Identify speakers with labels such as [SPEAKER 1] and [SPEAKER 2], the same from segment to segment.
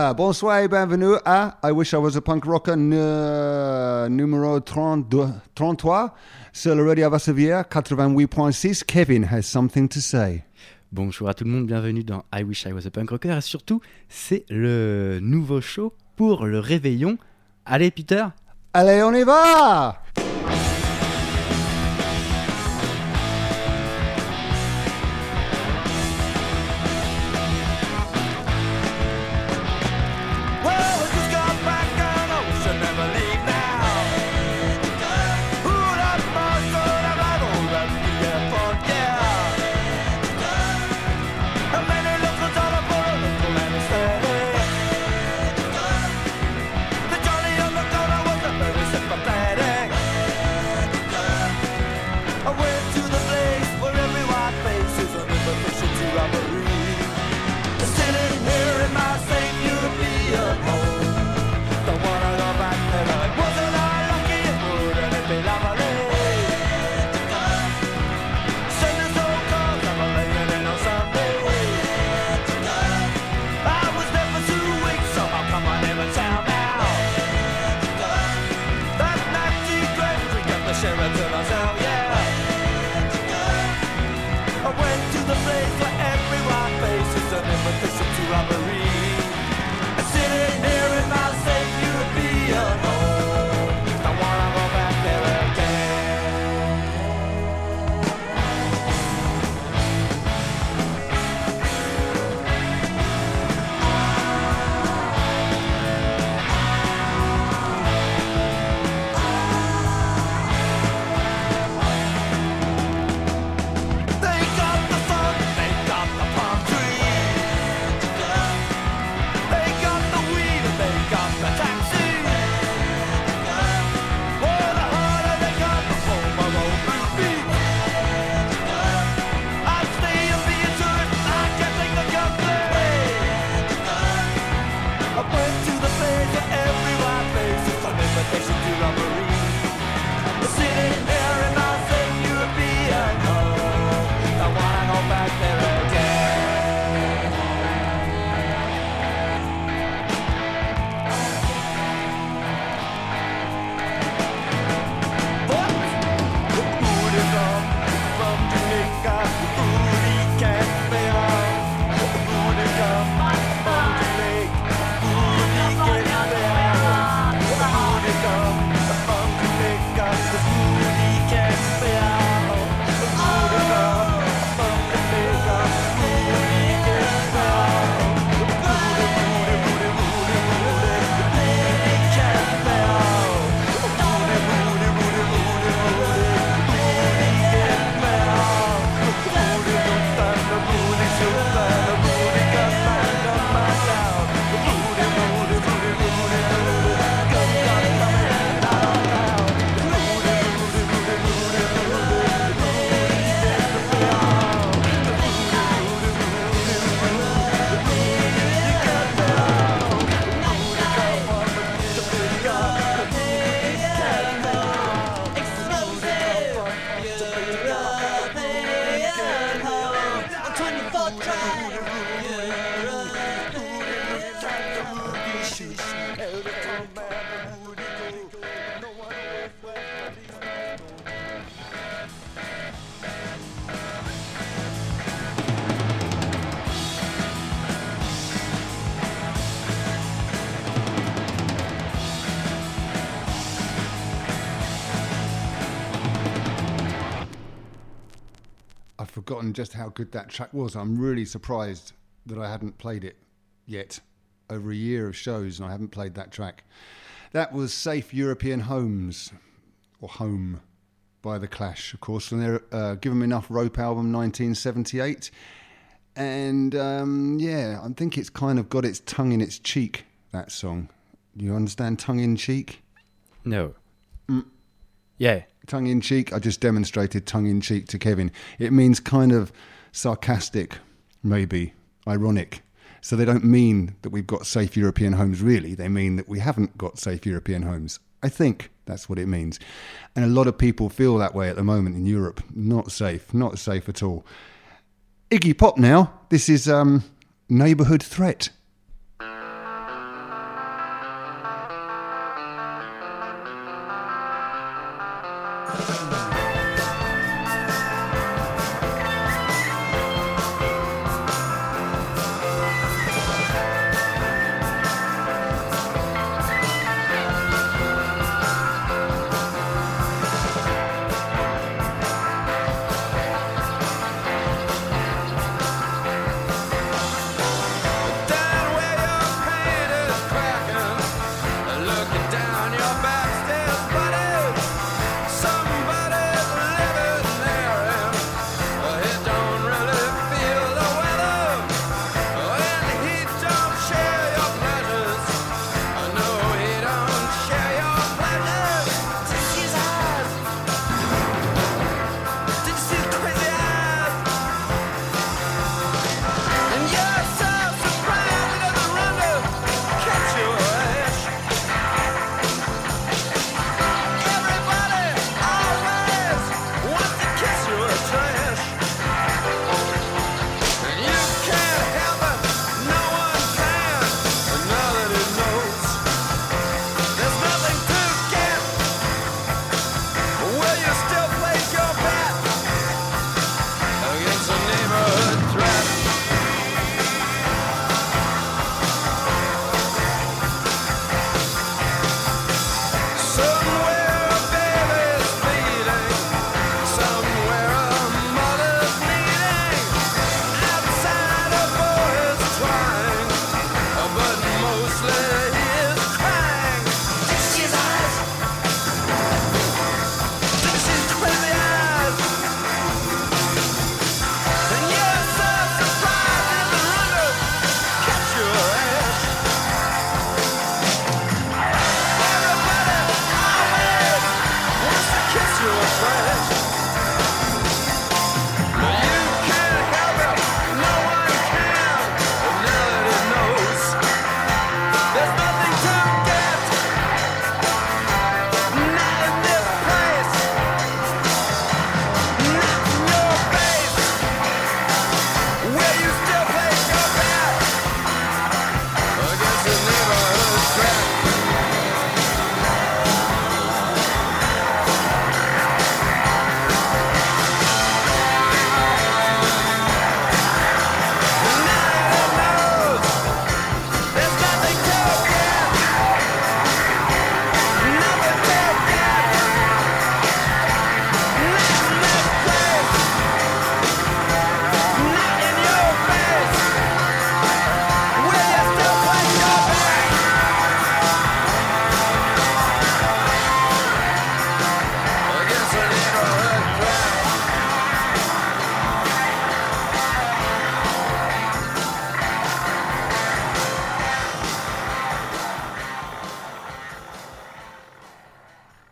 [SPEAKER 1] Bonsoir et bienvenue à I Wish I Was a Punk Rocker numéro 33 sur le Radio Varsovia 88.6. Kevin has something to say.
[SPEAKER 2] Bonjour à tout le monde, bienvenue dans I Wish I Was a Punk Rocker. Et surtout, c'est le nouveau show pour le réveillon. Allez Peter.
[SPEAKER 1] Allez, on y va. Forgotten just how good that track was. I'm really surprised that I hadn't played it yet. Over a year of shows and I haven't played that track. That was Safe European Homes, or Home, by The Clash, of course, from their Give 'Em Enough Rope album 1978. And yeah, I think it's kind of got its tongue in its cheek, that song. Do you understand tongue in cheek?
[SPEAKER 2] No. Yeah.
[SPEAKER 1] Tongue in cheek. I just demonstrated tongue in cheek to Kevin. It means kind of sarcastic, maybe ironic. So they don't mean that we've got safe European homes, really. They mean that we haven't got safe European homes. I think that's what it means. And a lot of people feel that way at the moment in Europe. Not safe at all. Iggy Pop now. This is Neighbourhood Threat.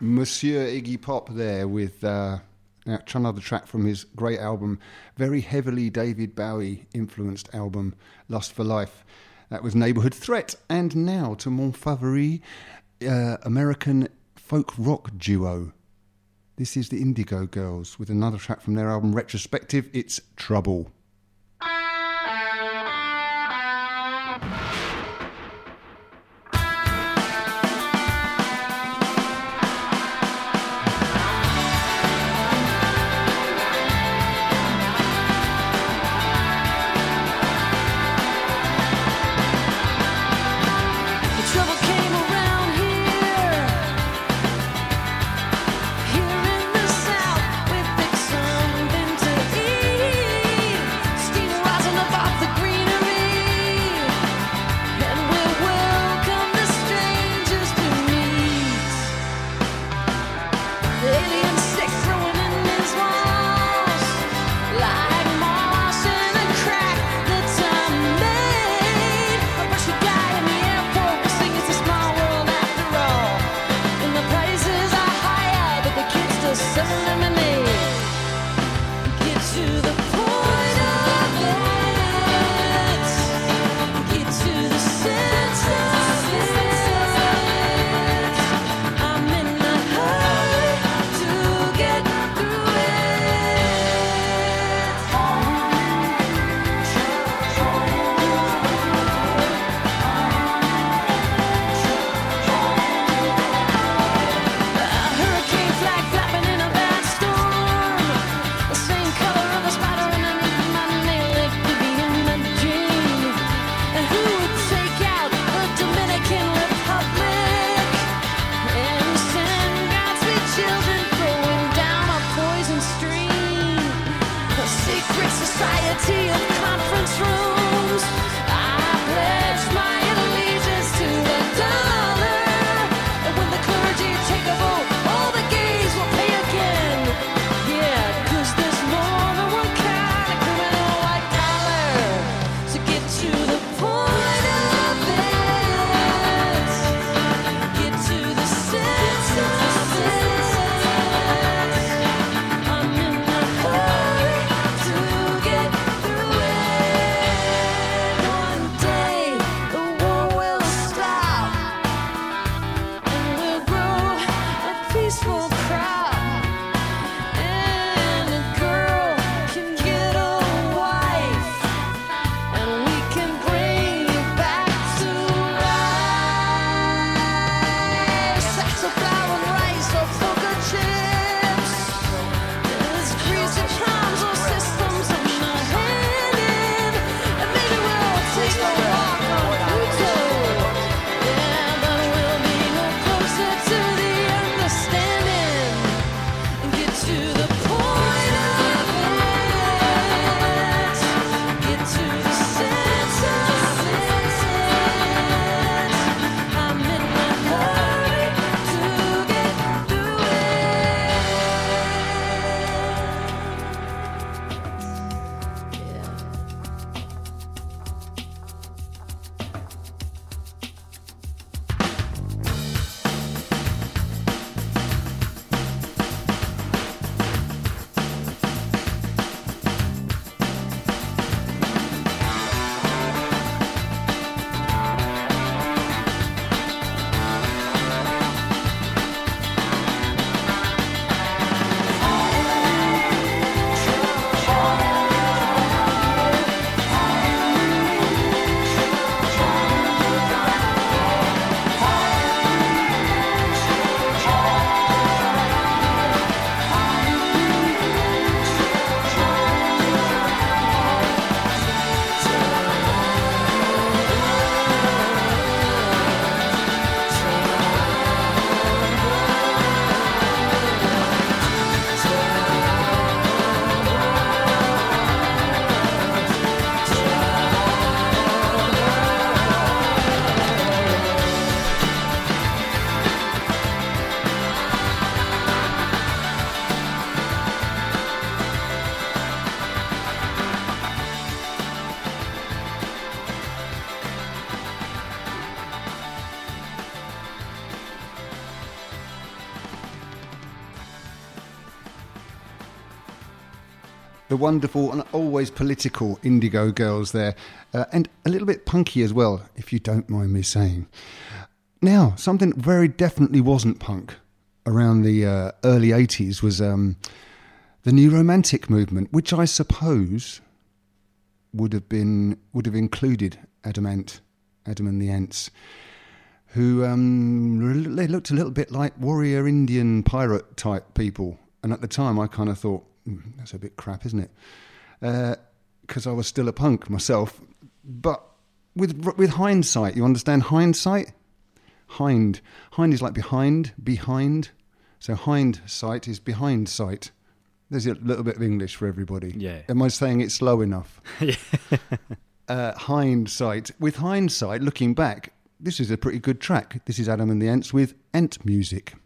[SPEAKER 1] Monsieur Iggy Pop there with another track from his great album, very heavily David Bowie influenced album, Lust for Life. That was Neighborhood Threat. And now to mon favori, American folk rock duo. This is the Indigo Girls with another track from their album Retrospective. It's Trouble.
[SPEAKER 3] Here in the South, we pick something to eat.
[SPEAKER 1] The wonderful and always political Indigo Girls there. And a little bit punky as well, if you don't mind me saying. Now, something very definitely wasn't punk around the early 80s was the New Romantic movement, which I suppose would have included Adam and the Ants, who they looked a little bit like warrior Indian pirate type people. And at the time, I kind of thought, that's a bit crap, isn't it? Because I was still a punk myself. But with hindsight, you understand hindsight? Hind is like behind. So hindsight is behind sight. There's a little bit of English for everybody.
[SPEAKER 2] Yeah.
[SPEAKER 1] Am I saying it slow enough?
[SPEAKER 2] Yeah.
[SPEAKER 1] Hindsight. With hindsight, looking back, this is a pretty good track. This is Adam and the Ants with Ant Music.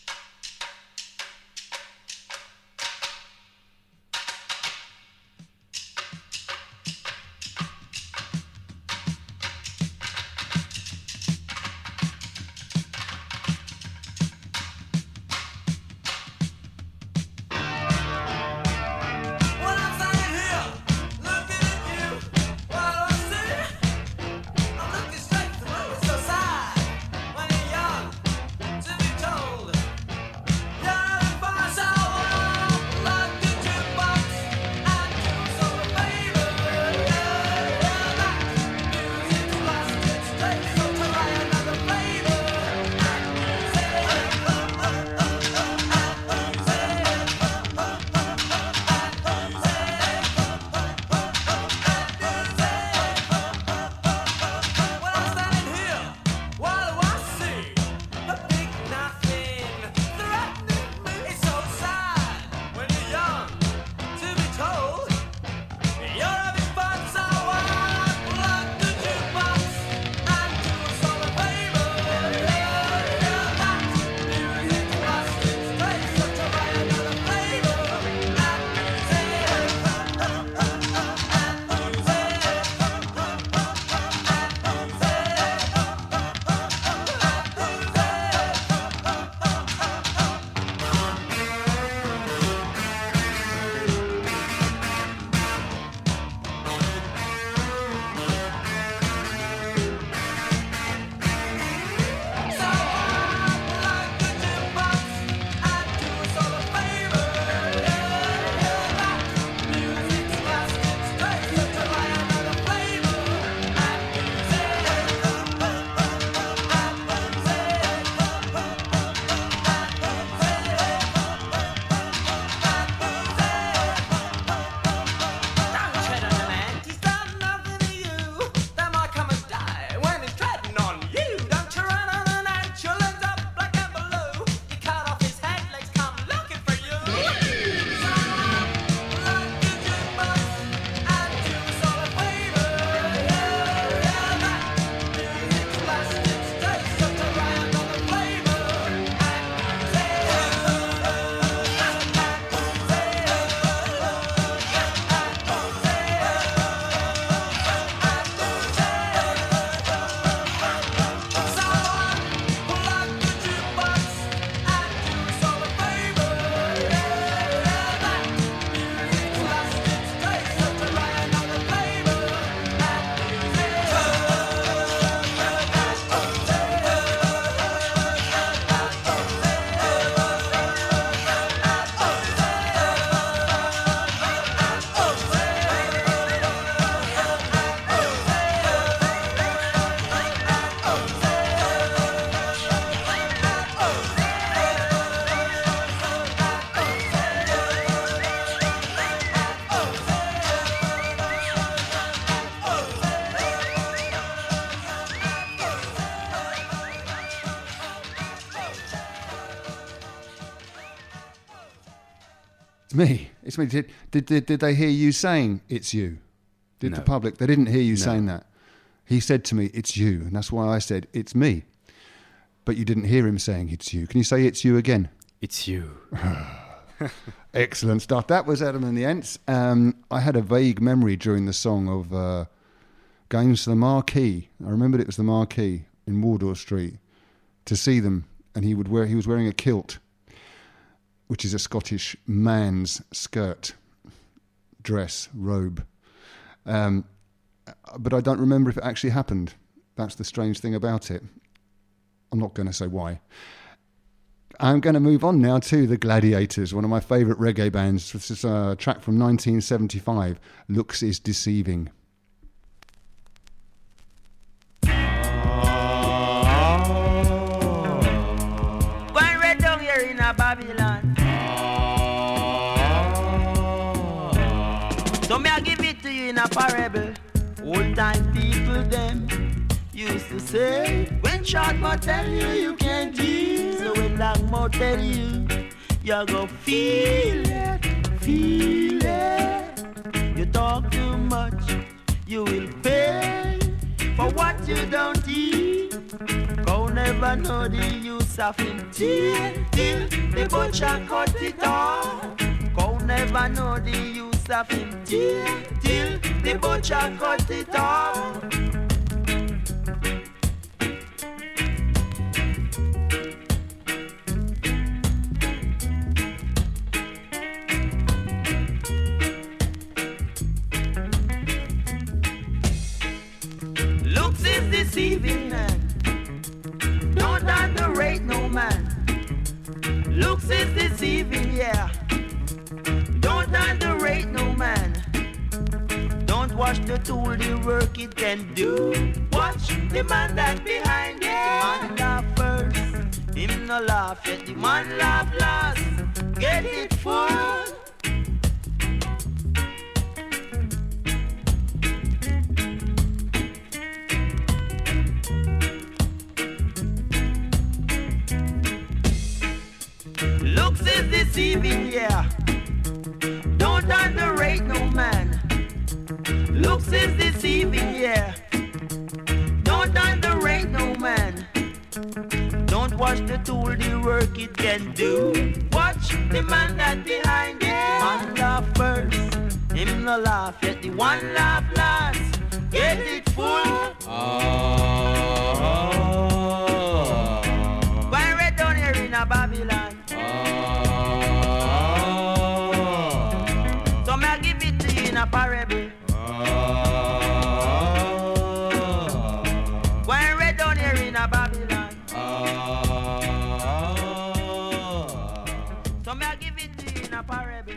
[SPEAKER 1] It's me. It's me. Did they hear you saying it's you? Did
[SPEAKER 2] No.
[SPEAKER 1] the public? They didn't hear you
[SPEAKER 2] No.
[SPEAKER 1] saying that. He said to me, it's you. And that's why I said, it's me. But you didn't hear him saying it's you. Can you say it's you again?
[SPEAKER 2] It's you.
[SPEAKER 1] Excellent stuff. That was Adam and the Ants. I had a vague memory during the song of going to the Marquee. I remembered it was the Marquee in Wardour Street to see them. And he was wearing a kilt, which is a Scottish man's skirt. dress, robe. But I don't remember if it actually happened. That's the strange thing about it. I'm not going to say why. I'm going to move on now to the Gladiators, one of my favourite reggae bands. This is a track from 1975, Looks is Deceiving.
[SPEAKER 3] Going right down here in Babylon. So may I give it to you in a parable. Old time people them used to say, when short mouth tell you you can't deal, so when long mouth tell you, you go feel it, feel it. You talk too much, you will pay for what you don't eat. Go never know the use of him till the butcher cut it off. Go never know the use of him till the butcher cut it off. Looks is deceiving, man. Don't underrate no man. Looks is deceiving, yeah. Don't underrate no man. Don't watch the tool, the work it can do. Watch the man that behind it. The man laugh first, him no laugh yet. The man laugh last, get it full. Looks is deceiving, yeah. Don't underrate no man. Looks is deceiving, yeah. Don't underrate no man. Don't watch the tool, the work it can do. Watch the man that behind it. Man laugh first, him no laugh yet. The one laugh last, get it full. Going right down here in a Babylon. So may I give it to you in a parable. Going right down here in a Babylon. So may I give it to you in a parable.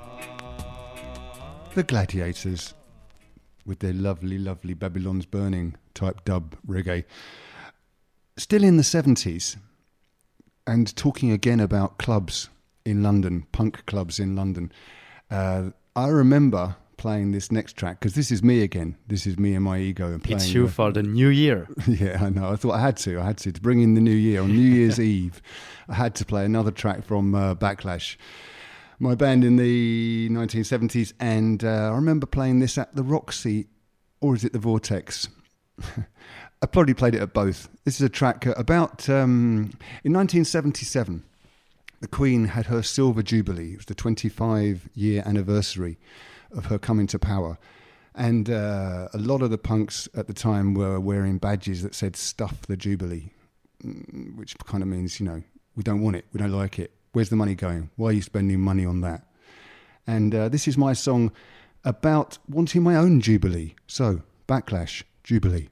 [SPEAKER 1] The Gladiators, with their lovely, lovely Babylon's Burning type dub reggae. Still in the 70s, and talking again about clubs in London, punk clubs in London. I remember playing this next track, because this is me again. This is me and my ego. And playing
[SPEAKER 2] It's you for the new year.
[SPEAKER 1] Yeah, I know. I thought I had to bring in the new year. On New Year's Eve, I had to play another track from Backlash, my band in the 1970s. And I remember playing this at the Roxy, or is it the Vortex? I probably played it at both. This is a track about, in 1977, the Queen had her Silver Jubilee. It was the 25-year anniversary of her coming to power. And a lot of the punks at the time were wearing badges that said, "Stuff the Jubilee," which kind of means, you know, we don't want it, we don't like it. Where's the money going? Why are you spending money on that? And this is my song about wanting my own Jubilee. So, Backlash, Jubilee.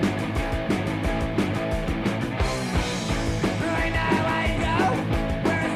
[SPEAKER 4] Right now I go where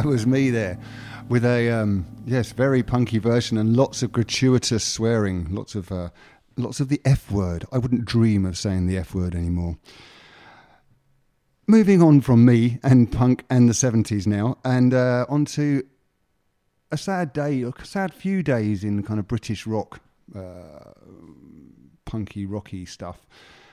[SPEAKER 1] That was me there, with a very punky version and lots of gratuitous swearing, lots of the F word. I wouldn't dream of saying the F word anymore. Moving on from me and punk and the 70s now, and on to a sad few days in kind of British rock, punky, rocky stuff.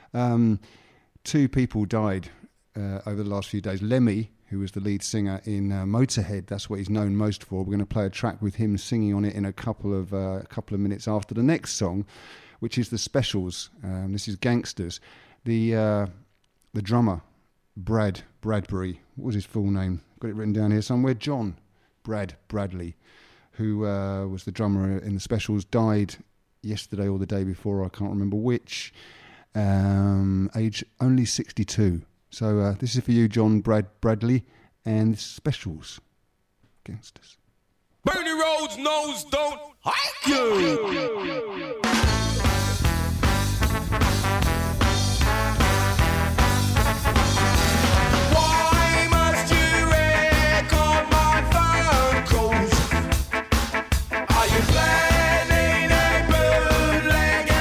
[SPEAKER 1] 2 people died over the last few days. Lemmy, who was the lead singer in Motorhead, that's what he's known most for. We're going to play a track with him singing on it in a couple of minutes after the next song, which is The Specials. This is Gangsters. The drummer, Brad Bradbury, what was his full name? Got it written down here somewhere. John Bradley, who was the drummer in The Specials, died yesterday or the day before, I can't remember which, age only 62. So this is for you, John Bradley, and Specials, Gangsters.
[SPEAKER 4] Bernie Rhodes knows don't hike you. Why must you record my phone calls? Are you planning a bootleg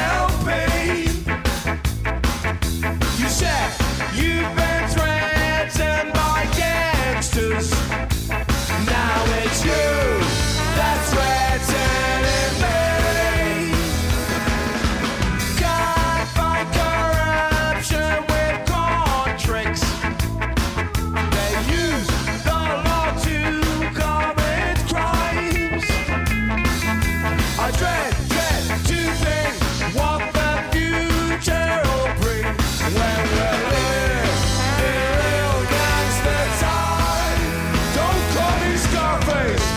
[SPEAKER 4] LP? You said you've been threatened by gangsters. Now it's you that's threatening me. Can't fight corruption with court tricks. They use the law to commit crimes. I dread to think what the future will bring when we're living in real gangster time. Don't call me Scarface.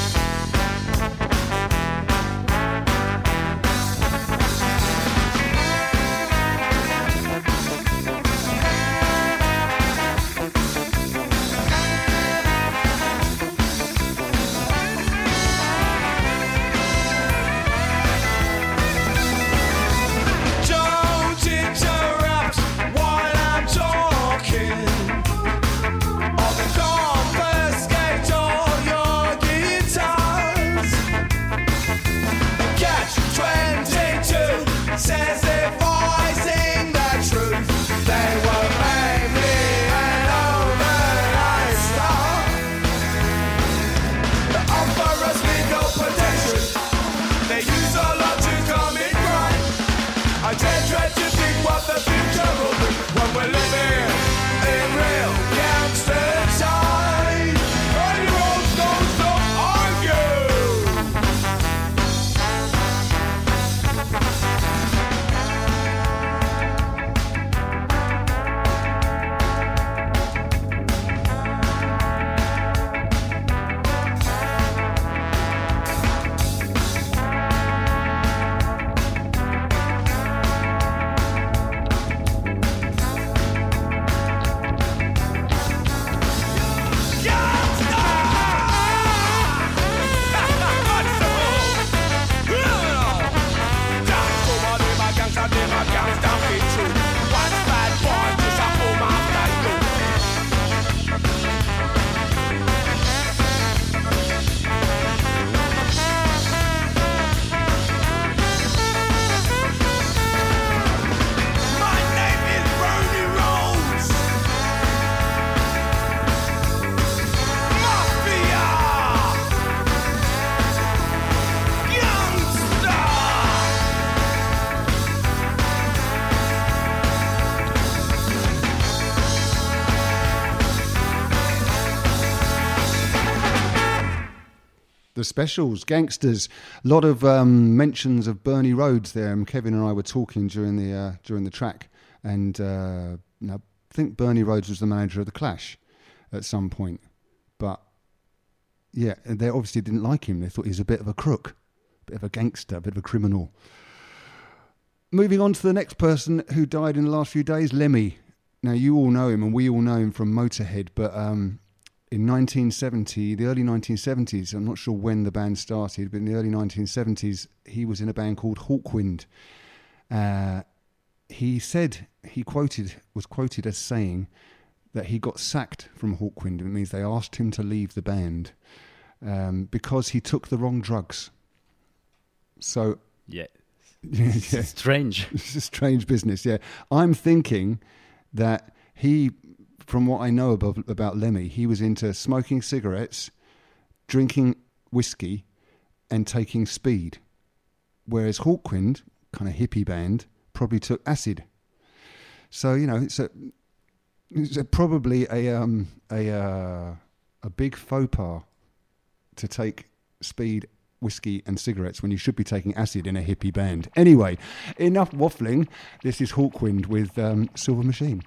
[SPEAKER 4] Don't interrupt while I'm talking, or they confiscate all your guitars. Catch 22 says if I sing the truth, they will make me an overnight star. They offer us legal protection. They use a lot to commit crime. I dread to think what the future will be when we're living in real gangster time. Bernie Rhodes knows don't argue. My name is Bernie Rhodes. Mafia. Youngster.
[SPEAKER 1] The Specials, Gangsters. A lot of mentions of Bernie Rhodes there. Kevin and I were talking during the track, and I think Bernie Rhodes was the manager of the Clash at some point. But yeah, they obviously didn't like him. They thought he was a bit of a crook, a bit of a gangster, a bit of a criminal. Moving on to the next person who died in the last few days, Lemmy. Now you all know him, and we all know him from Motorhead, but in the early 1970s, I'm not sure when the band started, but in the early 1970s, he was in a band called Hawkwind. He was quoted as saying that he got sacked from Hawkwind. It means they asked him to leave the band because he took the wrong drugs. So
[SPEAKER 2] Yeah.
[SPEAKER 1] yeah,
[SPEAKER 2] Strange.
[SPEAKER 1] it's a strange business. Yeah, I'm thinking that he, from what I know about Lemmy, he was into smoking cigarettes, drinking whiskey, and taking speed. Whereas Hawkwind, kind of hippie band, probably took acid. So it's probably a big faux pas to take speed, whiskey and cigarettes when you should be taking acid in a hippie band. Anyway, enough waffling. This is Hawkwind with Silver Machine.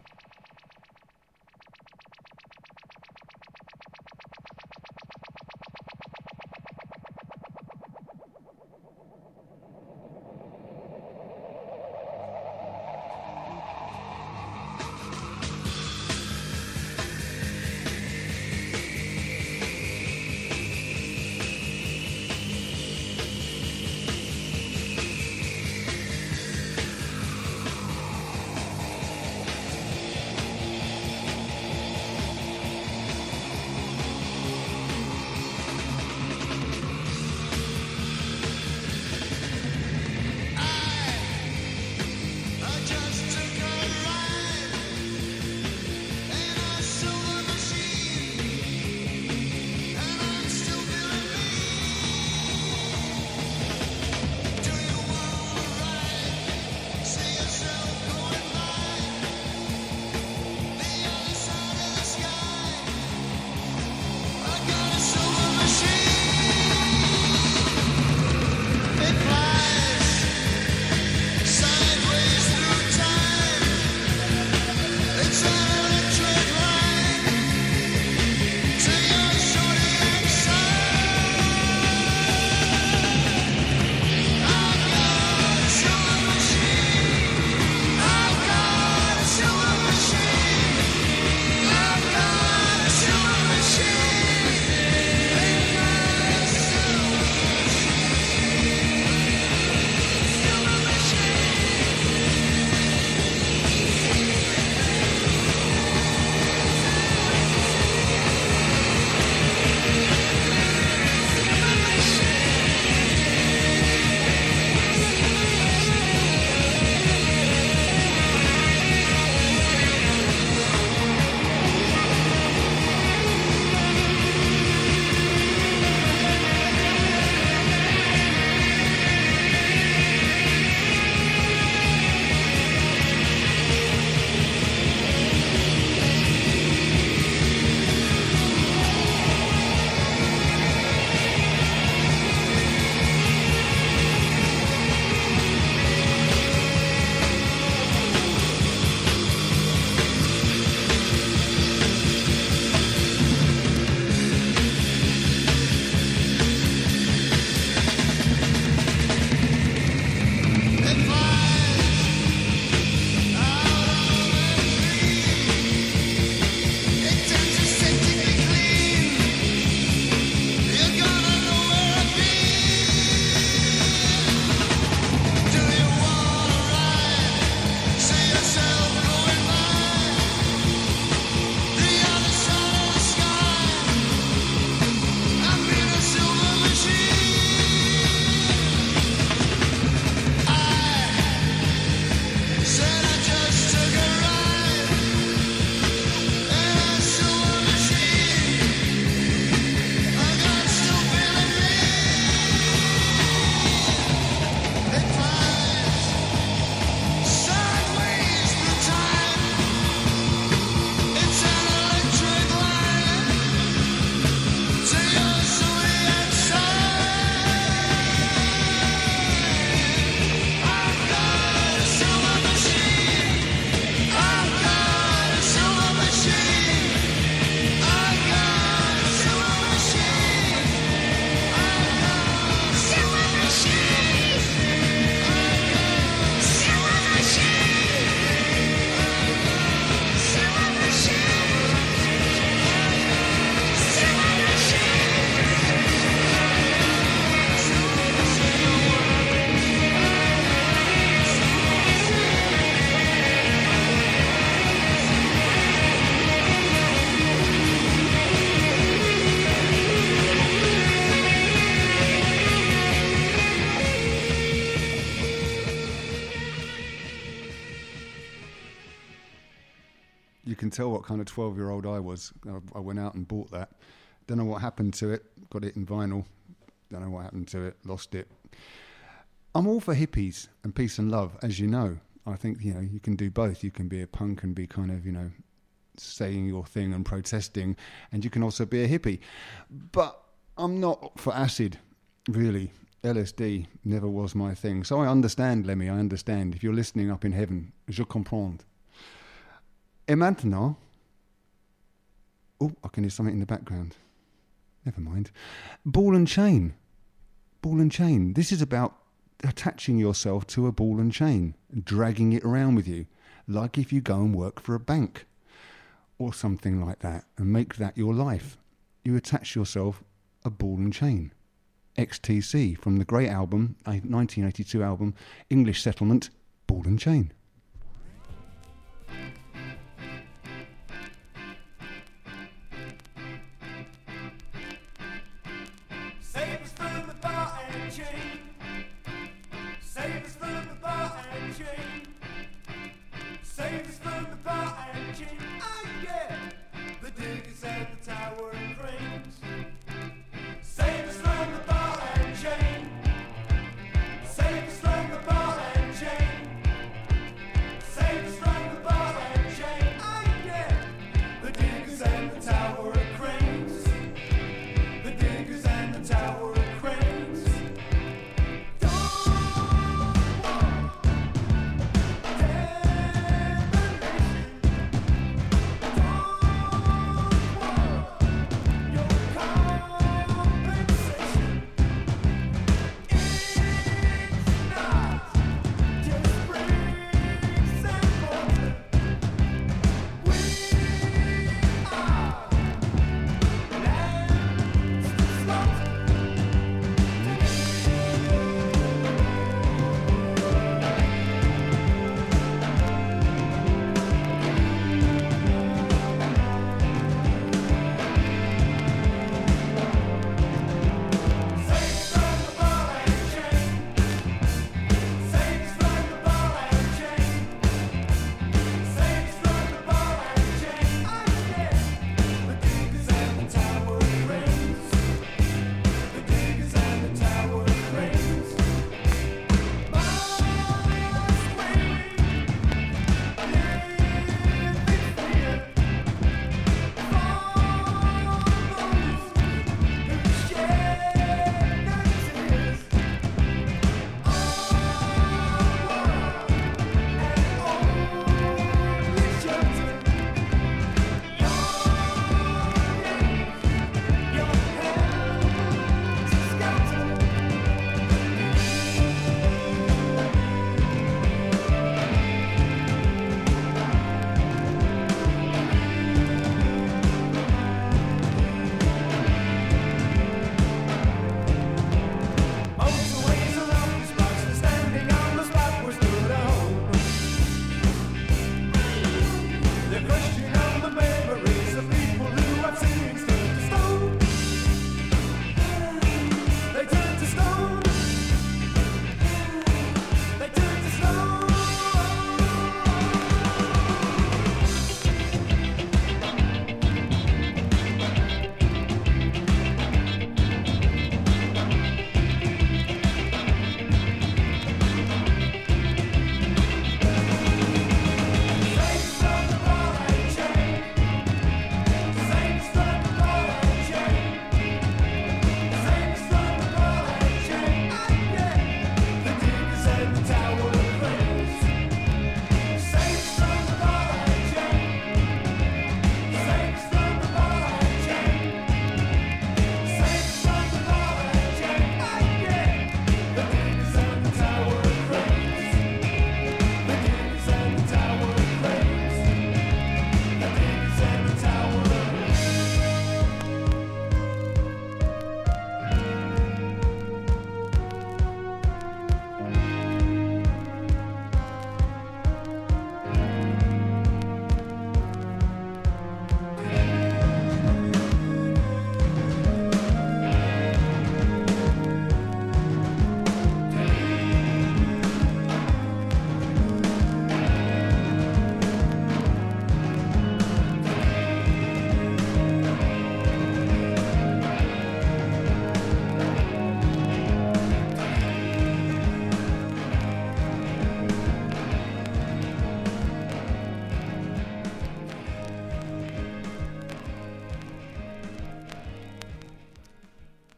[SPEAKER 1] you can tell what kind of 12-year-old I was. I went out and bought that. Don't know what happened to it. Got it in vinyl. Don't know what happened to it. Lost it. I'm all for hippies and peace and love, as you know. I think, you can do both. You can be a punk and be kind of, saying your thing and protesting, and you can also be a hippie. But I'm not for acid, really. LSD never was my thing. So I understand, Lemmy, I understand. If you're listening up in heaven, je comprends. Et maintenant... Oh, I can hear something in the background. Never mind. Ball and chain. Ball and chain. This is about attaching yourself to a ball and chain, dragging it around with you, like if you go and work for a bank or something like that, and make that your life. You attach yourself a ball and chain. XTC from the great album, 1982 album, English Settlement, Ball and Chain.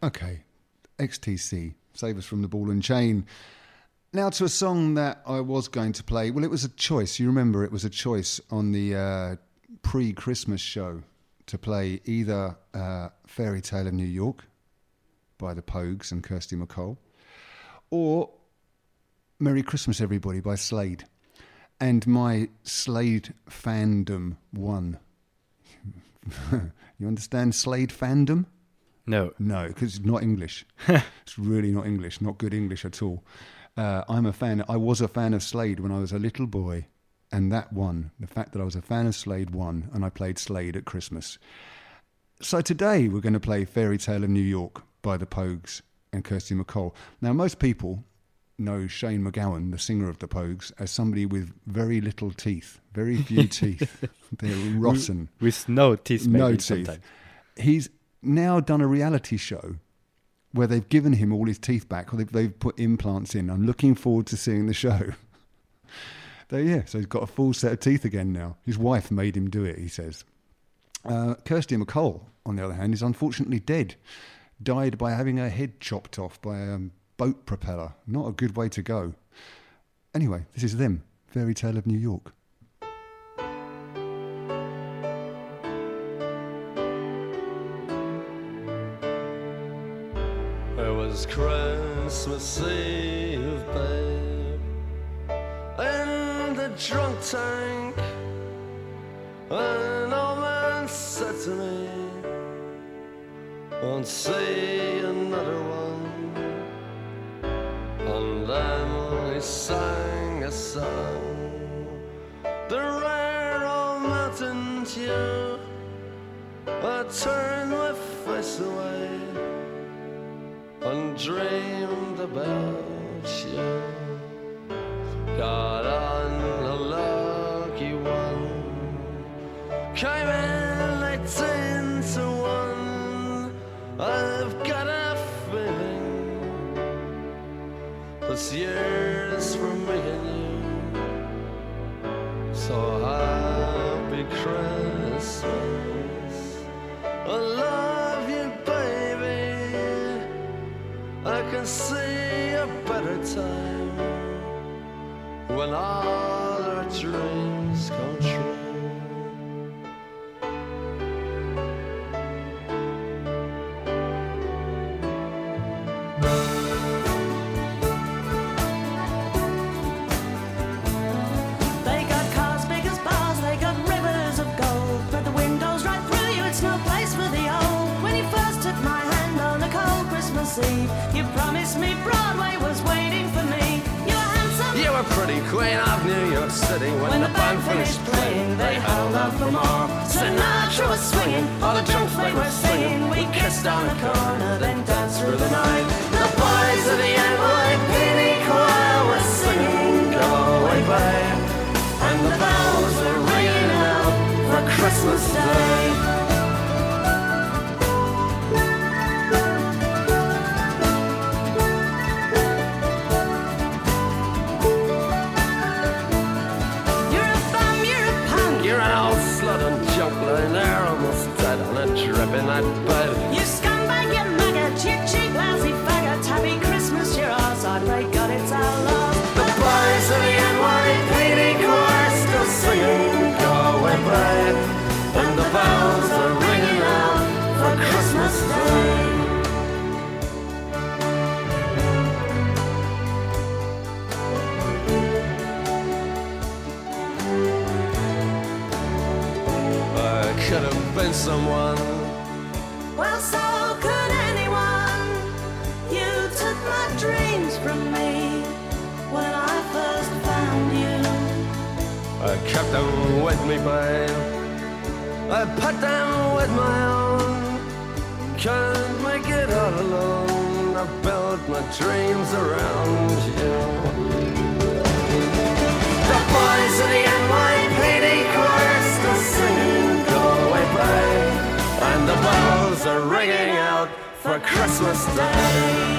[SPEAKER 1] Okay, XTC, Save Us From the Ball and Chain. Now to a song that I was going to play. Well, it was a choice. You remember it was a choice on the pre-Christmas show to play either Fairy Tale of New York by the Pogues and Kirsty MacColl, or Merry Christmas Everybody by Slade. And my Slade fandom won. You understand Slade fandom?
[SPEAKER 2] No.
[SPEAKER 1] No, because it's not English. It's really not English, not good English at all. I'm a fan. I was a fan of Slade when I was a little boy, and that won. The fact that I was a fan of Slade won, and I played Slade at Christmas. So today we're going to play Fairy Tale of New York by the Pogues and Kirsty MacColl. Now, most people know Shane MacGowan, the singer of the Pogues, as somebody with very little teeth, very few teeth. They're rotten.
[SPEAKER 2] With no teeth, maybe
[SPEAKER 1] No teeth.
[SPEAKER 2] sometimes.
[SPEAKER 1] He's now done a reality show where they've given him all his teeth back, or they've put implants in. I'm looking forward to seeing the show. So he's got a full set of teeth again now. His wife made him do it, he says. Kirsty MacColl, on the other hand, is unfortunately dead. Died by having her head chopped off by a boat propeller. Not a good way to go. Anyway, this is them, Fairy Tale of New York.
[SPEAKER 5] It was Christmas Eve, babe, in the drunk tank. An old man said to me, won't see another one. And then he sang a song, the rare old mountain tune. I turned my face away and dreamed about you. Got on a lucky one, came in 18 to 1. I've got a feeling this year's for me and you. So happy Christmas, I love you, baby. I can see a better time when all our dreams come true.
[SPEAKER 6] They got cars big as bars, they got rivers of gold, but the windows right through you, it's no place for the old. When you first took my hand on a cold Christmas Eve, you promised me Broadway was waiting for me. You were handsome,
[SPEAKER 5] You were pretty queen of New York City. When the band finished playing, they held out for more.
[SPEAKER 6] Sinatra was swinging, all the drunks they were singing. We kissed on the corner, then danced through the night. The boys of the NYPD choir were singing, go away, babe. And the bells were ringing out for Christmas Day. You're a bum, you're a punk,
[SPEAKER 5] You're an old slut and junk lying there almost dead on a drip in that bed.
[SPEAKER 6] you scumbag, you maggot, you cheap, lousy faggot. Happy Christmas, you're ours, I pray God it's our love.
[SPEAKER 5] The boys of the NYPD choir still singing, go away, babe. And the bells are ringing out for Christmas Day. I could have been someone.
[SPEAKER 6] Well, so could anyone. You took my dreams from me when I first found you.
[SPEAKER 5] I kept them with me, babe. I put them with my own. Can't make it all alone. I built my dreams around you. The boys of the NYPD choir still singing, go away, babe. And the bells are ringing out for Christmas Day.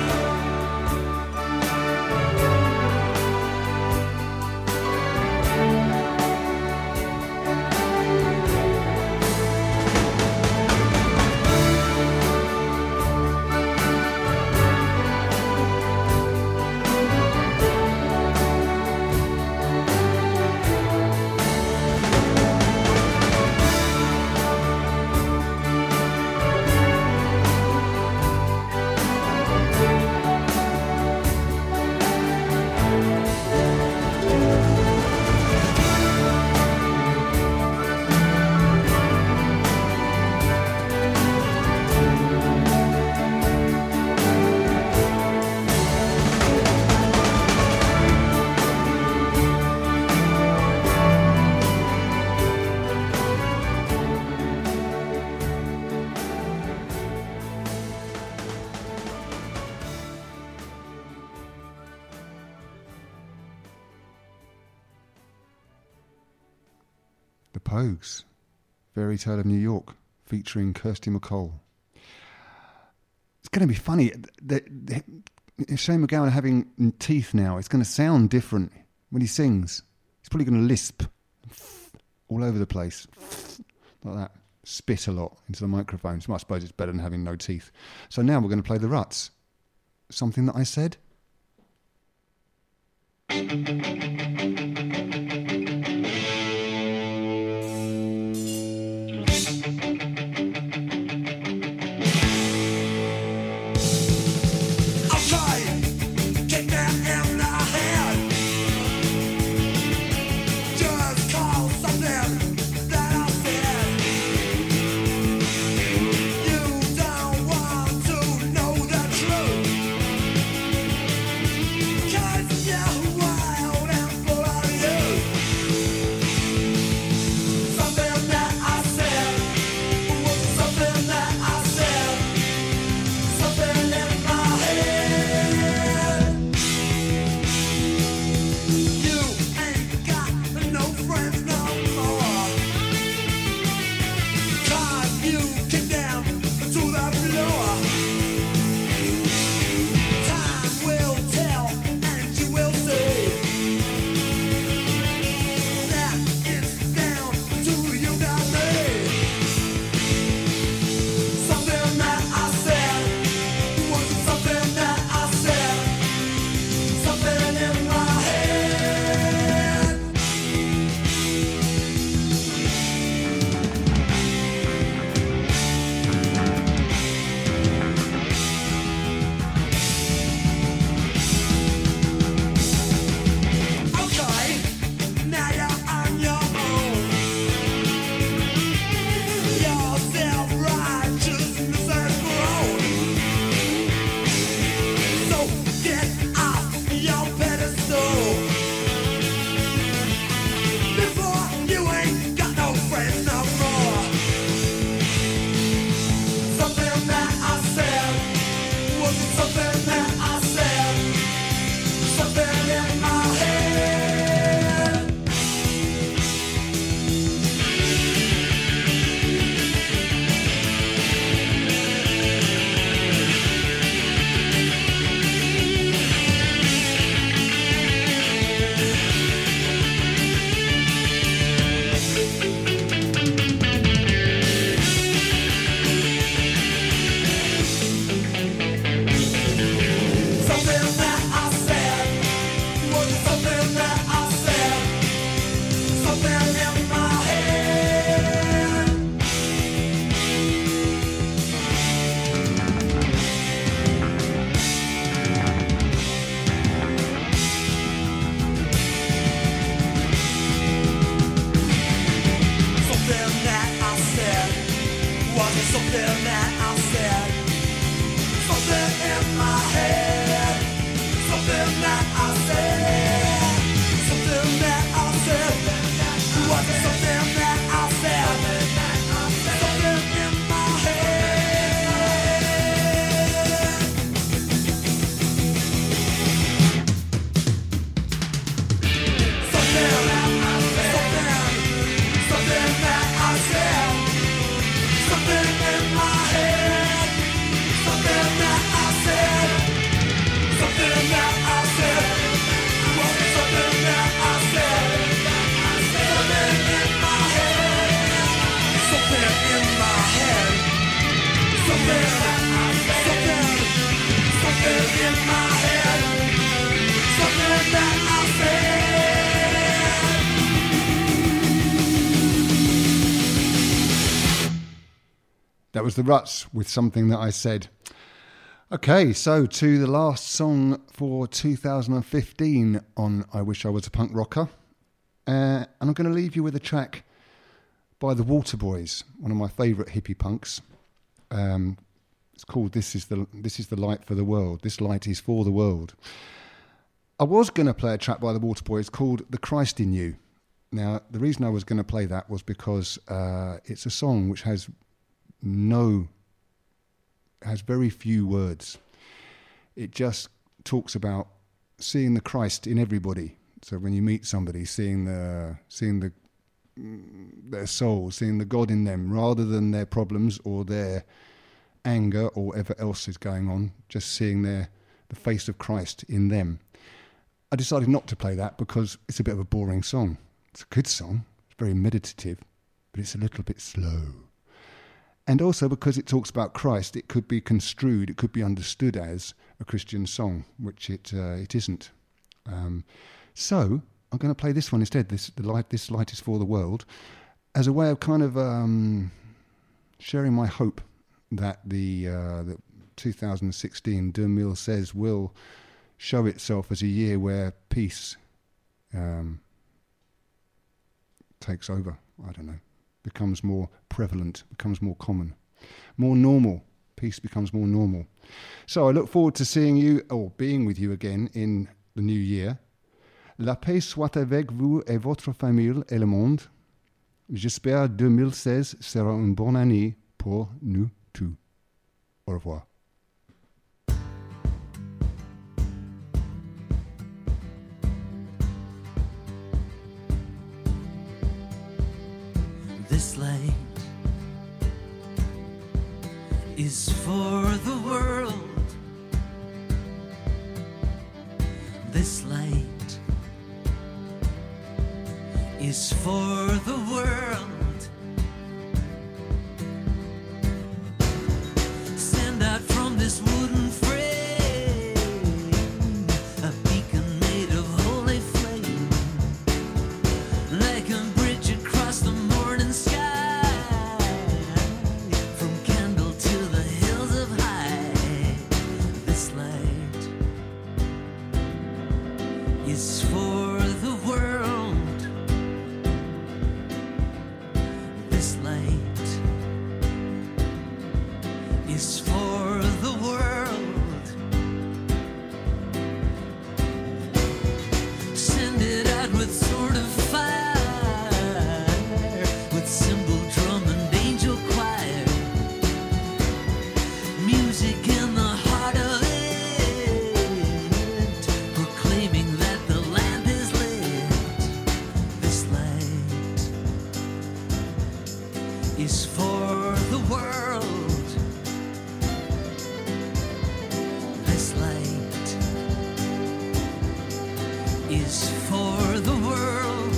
[SPEAKER 1] The Pogues, Fairy Tale of New York, featuring Kirsty MacColl. It's going to be funny. Shane MacGowan having teeth now. It's going to sound different when he sings. He's probably going to lisp all over the place, like that. Spit a lot into the microphones. Well, I suppose it's better than having no teeth. So now we're going to play the Ruts. Something that I said. That was the Ruts with Something That I Said. Okay, so to the last song for 2015 on I Wish I Was a Punk Rocker. And I'm going to leave you with a track by the Waterboys, one of my favourite hippie punks. It's called This is the Light for the World. This light is for the world. I was going to play a track by the Waterboys called The Christ in You. Now, the reason I was going to play that was because it's a song which has very few words. It just talks about seeing the Christ in everybody. So when you meet somebody, seeing the their soul, seeing the God in them, rather than their problems or their anger or whatever else is going on, just seeing the face of Christ in them. I decided not to play that because it's a bit of a boring song. It's a good song, it's very meditative, but it's a little bit slow. And also because it talks about Christ, it could be construed, it could be understood as a Christian song, which it isn't. So I'm going to play this one instead, This Light is for the World, as a way of kind of sharing my hope that the 2016 2016 will show itself as a year where peace takes over. I don't know. Becomes more prevalent, becomes more common, more normal. Peace becomes more normal. So I look forward to seeing you, or being with you again in the new year. La paix soit avec vous et votre famille et le monde. J'espère 2016 sera une bonne année pour nous tous. Au revoir.
[SPEAKER 7] This light is for the world. This light is for the world. Send out from this wooden frame a beacon made of holy flame, like a bridge across the morning sky, from Kendall to the hills of High. This light is for the world. This light is for the world. Send it out with sword of fire, with cymbal, drum, and angel choir, music in the heart of it, proclaiming that the lamp is lit. This light is for the world. This light is for the world.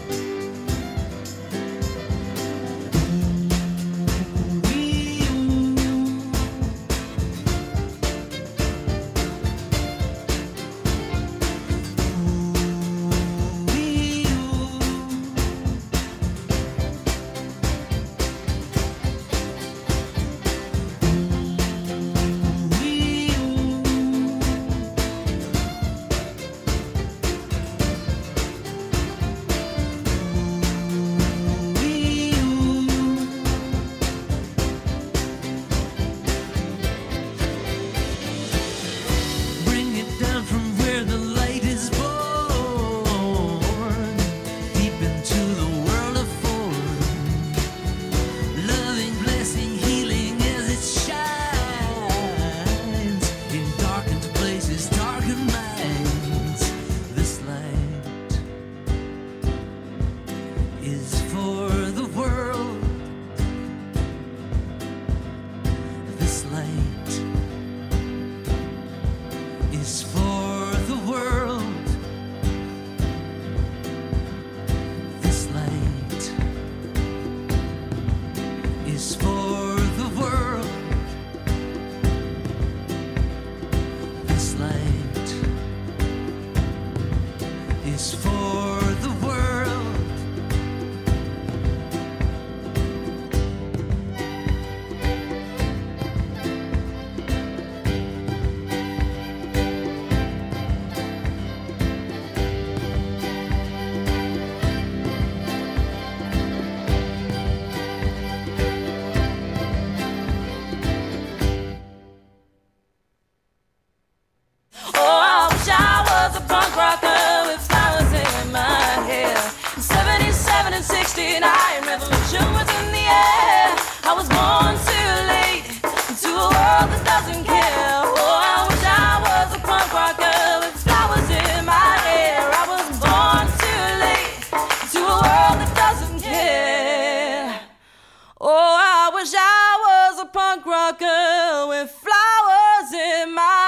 [SPEAKER 7] Bring it down from where the light is born, deep into the world of form. Loving, blessing, healing as it shines in darkened places, darkened minds. This light is for the world. This light is for the world. This light is for the world. This light is for the world.
[SPEAKER 6] Oh, I wish I was a punk rocker with flowers in my
[SPEAKER 8] punk rocker with flowers in my